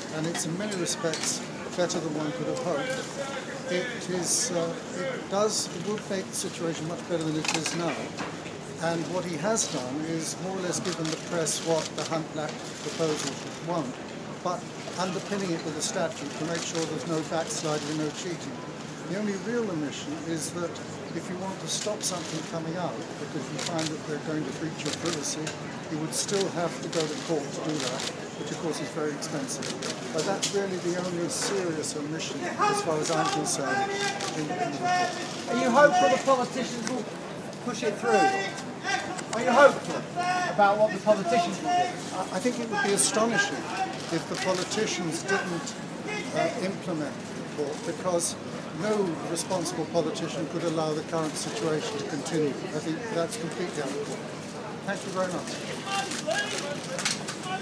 and it's in many respects better than one could have hoped. It would make the situation much better than it is now. And what he has done is more or less given the press what the Hunt-Black proposal should want, but underpinning it with a statute to make sure there's no backsliding and no cheating. The only real omission is that if you want to stop something coming out, because you find that they're going to breach your privacy, you would still have to go to court to do that, which of course is very expensive. But that's really the only serious omission, as far as I'm concerned, in the report. Are you hopeful the politicians will push it through? Are you hopeful about what the politicians will do? I think it would be astonishing if the politicians didn't implement the report, because no responsible politician could allow the current situation to continue. I think that's completely unacceptable. Thank you very much.